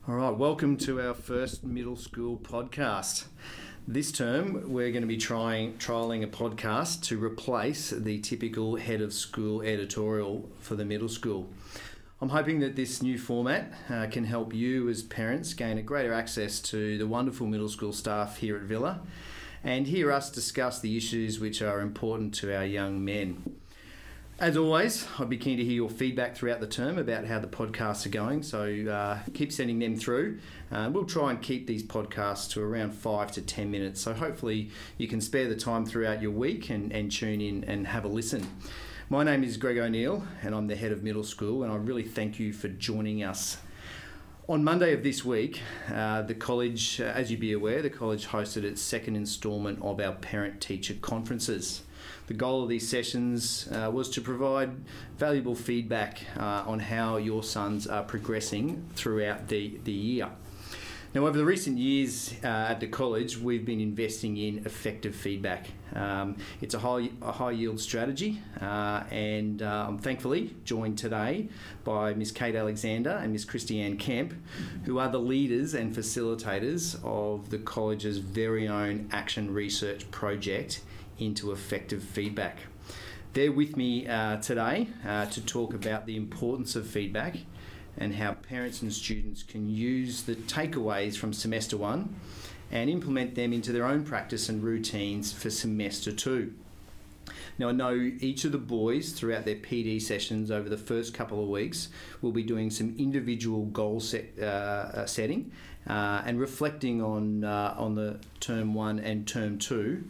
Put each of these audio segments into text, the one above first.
All right, welcome to our first middle school podcast. This term, we're going to be trialling a podcast to replace the typical head of school editorial for the middle school. I'm hoping that this new format can help you as parents gain a greater access to the wonderful middle school staff here at Villa and hear us discuss the issues which are important to our young men. As always, I'd be keen to hear your feedback throughout the term about how the podcasts are going, so keep sending them through. We'll try and keep these podcasts to around 5 to 10 minutes, so hopefully you can spare the time throughout your week and tune in and have a listen. My name is Greg O'Neill and I'm the head of middle school, and I really thank you for joining us. On Monday of this week, the college, as you'd be aware, the college hosted its second instalment of our parent-teacher conferences. The goal of these sessions was to provide valuable feedback on how your sons are progressing throughout the year. Now, over the recent years at the college, we've been investing in effective feedback. It's a high yield strategy, and I'm thankfully joined today by Miss Kate Alexander and Miss Christiane Kemp, who are the leaders and facilitators of the college's very own action research project into effective feedback. They're with me today to talk about the importance of feedback and how parents and students can use the takeaways from semester 1 and implement them into their own practice and routines for semester 2. Now, I know each of the boys throughout their PD sessions over the first couple of weeks will be doing some individual goal setting and reflecting on the term 1 and term 2.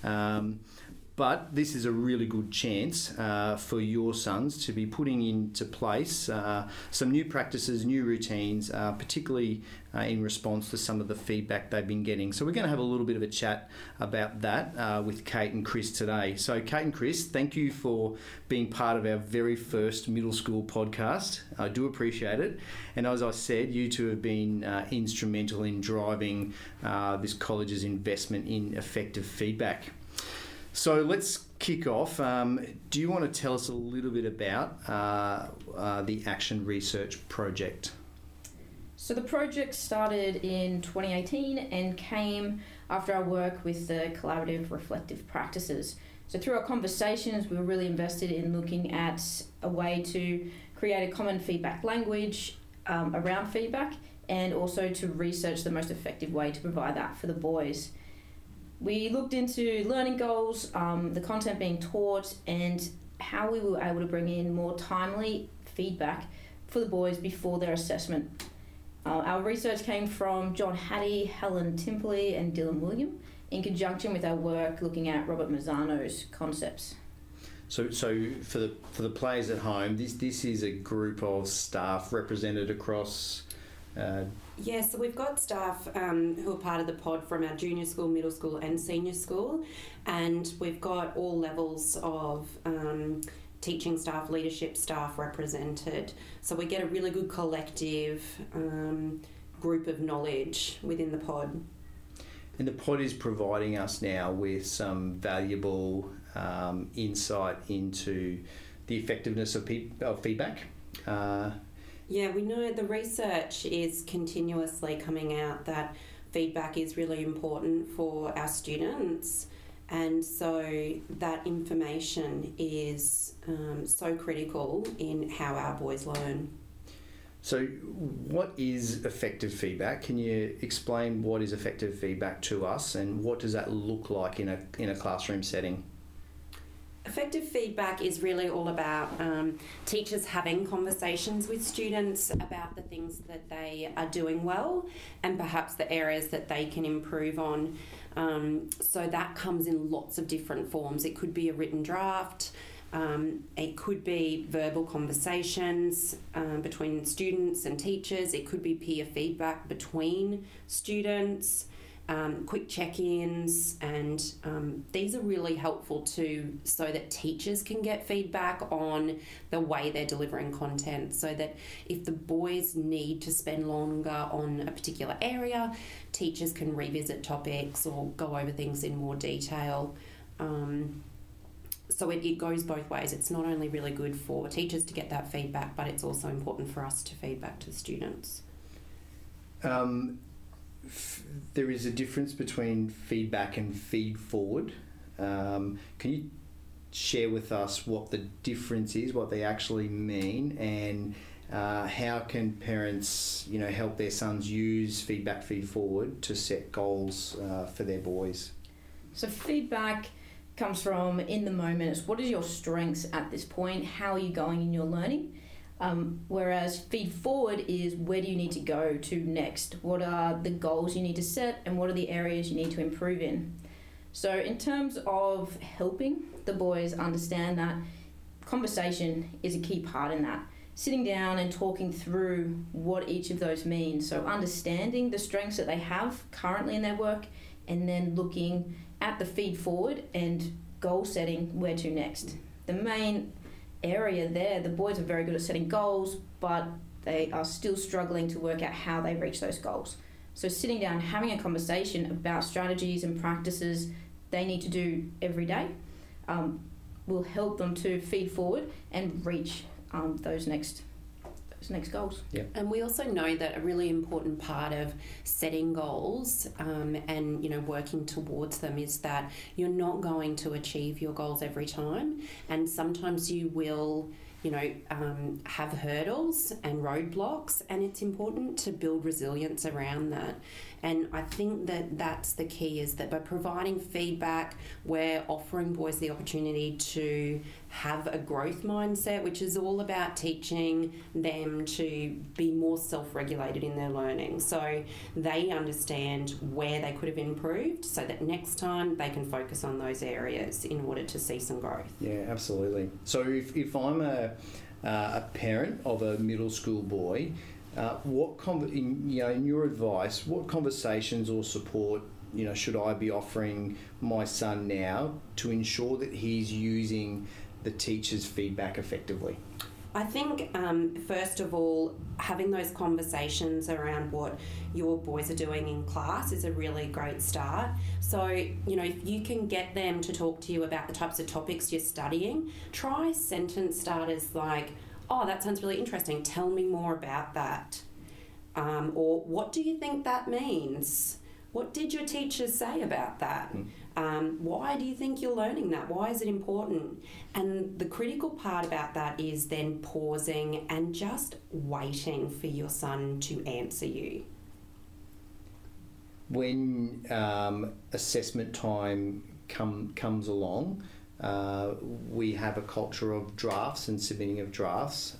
But this is a really good chance for your sons to be putting into place some new practices, new routines, particularly in response to some of the feedback they've been getting. So we're going to have a little bit of a chat about that with Kate and Chris today. So Kate and Chris, thank you for being part of our very first middle school podcast. I do appreciate it. And as I said, you two have been instrumental in driving this college's investment in effective feedback. So let's kick off. Do you want to tell us a little bit about the Action Research Project? So the project started in 2018 and came after our work with the collaborative reflective practices. So through our conversations, we were really invested in looking at a way to create a common feedback language around feedback, and also to research the most effective way to provide that for the boys. We looked into learning goals, the content being taught, and how we were able to bring in more timely feedback for the boys before their assessment. Our research came from John Hattie, Helen Timperley, and Dylan William, in conjunction with our work looking at Robert Mazzano's concepts. So for the players at home, this is a group of staff represented across. So we've got staff who are part of the pod from our junior school, middle school and senior school, and we've got all levels of teaching staff, leadership staff represented. So we get a really good collective group of knowledge within the pod. And the pod is providing us now with some valuable insight into the effectiveness of feedback. Yeah, we know the research is continuously coming out that feedback is really important for our students, and so that information is so critical in how our boys learn. So what is effective feedback? Can you explain what is effective feedback to us, and what does that look like in a classroom setting? Effective feedback is really all about teachers having conversations with students about the things that they are doing well and perhaps the areas that they can improve on. So that comes in lots of different forms. It could be a written draft, it could be verbal conversations between students and teachers, it could be peer feedback between students. Quick check-ins, and these are really helpful too, so that teachers can get feedback on the way they're delivering content, so that if the boys need to spend longer on a particular area, teachers can revisit topics or go over things in more detail. So it goes both ways. It's not only really good for teachers to get that feedback, but it's also important for us to feedback to students. There is a difference between feedback and feed forward. Can you share with us what the difference is, what they actually mean, and how can parents, help their sons use feedback, feed forward to set goals for their boys? So feedback comes from in the moment. It's what is your strengths at this point? How are you going in your learning? Whereas feed forward is where do you need to go to next? What are the goals you need to set, and what are the areas you need to improve in? So in terms of helping the boys understand that, conversation is a key part in that. Sitting down and talking through what each of those means. So understanding the strengths that they have currently in their work, and then looking at the feed forward and goal setting, where to next. The main area there, the boys are very good at setting goals, but they are still struggling to work out how they reach those goals. So sitting down, having a conversation about strategies and practices they need to do every day will help them to feed forward and reach those next goals. Yep. And we also know that a really important part of setting goals and working towards them is that you're not going to achieve your goals every time, and sometimes you will have hurdles and roadblocks, and it's important to build resilience around that. And I think that that's the key, is that by providing feedback, we're offering boys the opportunity to have a growth mindset, which is all about teaching them to be more self-regulated in their learning. So they understand where they could have improved, so that next time they can focus on those areas in order to see some growth. Yeah, absolutely. So if I'm a parent of a middle school boy, in your advice, what conversations or support should I be offering my son now to ensure that he's using the teacher's feedback effectively? I think, first of all, having those conversations around what your boys are doing in class is a really great start. So, if you can get them to talk to you about the types of topics you're studying, try sentence starters like, "Oh, that sounds really interesting. Tell me more about that." Or, "What do you think that means? What did your teacher say about that? Why do you think you're learning that? Why is it important?" And the critical part about that is then pausing and just waiting for your son to answer you. When assessment time comes along, we have a culture of drafts and submitting of drafts,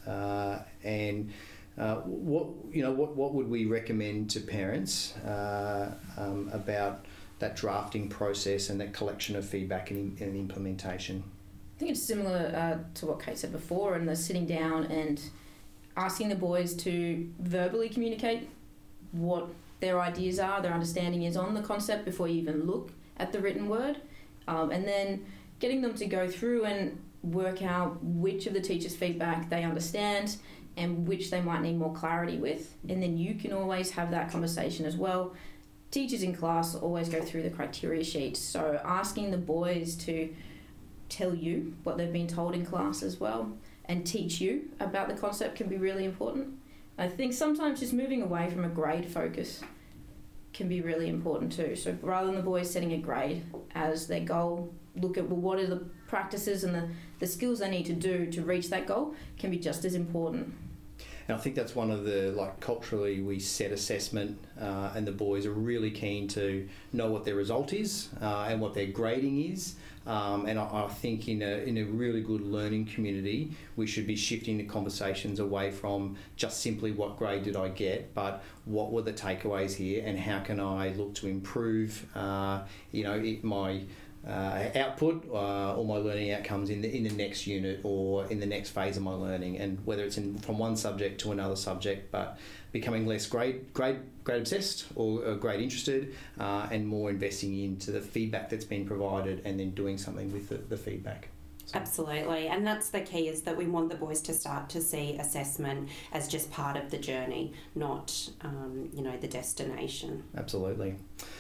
what would we recommend to parents about that drafting process and that collection of feedback and implementation? I think it's similar to what Kate said before, and the sitting down and asking the boys to verbally communicate what their ideas are, their understanding is on the concept before you even look at the written word, and then getting them to go through and work out which of the teacher's feedback they understand and which they might need more clarity with, and then you can always have that conversation as well. Teachers in class always go through the criteria sheets, so asking the boys to tell you what they've been told in class as well and teach you about the concept can be really important. I think sometimes just moving away from a grade focus can be really important too. So rather than the boys setting a grade as their goal, look at what are the practices and the skills they need to do to reach that goal can be just as important. And I think that's one of the, culturally we set assessment and the boys are really keen to know what their result is and what their grading is. And I think in a really good learning community, we should be shifting the conversations away from just simply what grade did I get, but what were the takeaways here and how can I look to improve my output or my learning outcomes in the next unit or in the next phase of my learning, and whether it's from one subject to another subject, but becoming less grade obsessed or grade interested and more investing into the feedback that's been provided and then doing something with the feedback. So. Absolutely, and that's the key, is that we want the boys to start to see assessment as just part of the journey, not the destination. Absolutely.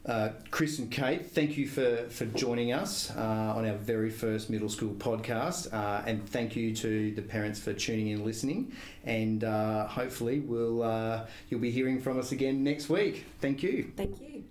Chris and Kate, thank you for joining us on our very first middle school podcast, and thank you to the parents for tuning in and listening, and hopefully you'll be hearing from us again next week. Thank you. Thank you.